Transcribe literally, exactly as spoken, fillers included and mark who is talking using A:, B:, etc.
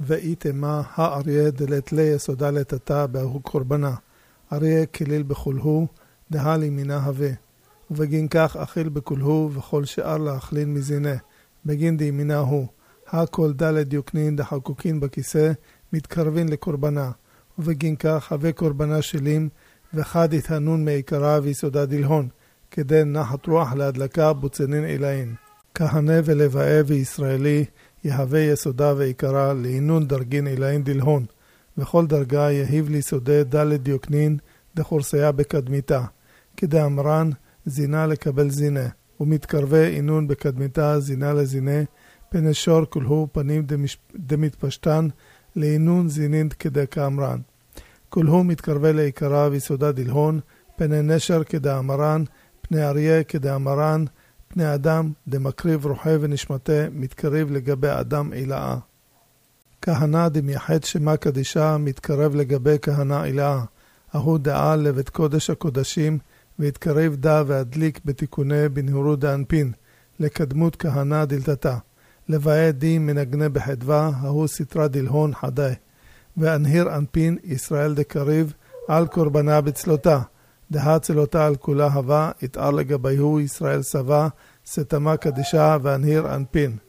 A: ואיתמה האריה דלת לי יסודה לתתה בהוא קורבנה. אריה כליל בכולהו, דהה לימינה הווה. ובגין כך אכיל בכולהו וכל שאר להכלין מזינה. בגין דימינה הוא. הכל דלת יוקנין דחקוקין בכיסא, מתקרבין לקורבנה. ובגין כך הווה קורבנה שלים, וחד התהנון מעיקרה ויסודה דלהון, כדי נחת רוח להדלקה בוצנין אלאין. כהנה ולבאה וישראלי, יהווה יסודה ועיקרה לעינון דרגין אלאין דלהון, וכל דרגה יהיב ליסודה דלת דיוקנין דחורסיה בקדמיתה, כדאמרן זינה לקבל זינה, ומתקרבה עינון בקדמיתה זינה לזינה, פן השור כולהו פנים דמש... דמתפשטן לעינון זינין כדאמרן. כולהו מתקרבה לעיקרה ויסודה דלהון, פני נשר כדאמרן, פני אריה כדאמרן, פני אדם דמקריב רוחה ונשמתה מתקרב לגבי אדם אילאה. כהנה דמייחד שמה קדישה מתקרב לגבי כהנה אילאה. אהו דעה לבית קודש הקודשים והתקרב דה והדליק בתיקוני בנהורו דאנפין לקדמות כהנה דלתתה. לבאה די מנגנה בחדווה אהו סתרה דלהון חדה. ואנהיר אנפין ישראל דקריב על קורבנה בצלותה. דהה צלותה על כולה הווה, התאר לגביהו ישראל סבה, סתמה קדישה ואנהיר אנפין.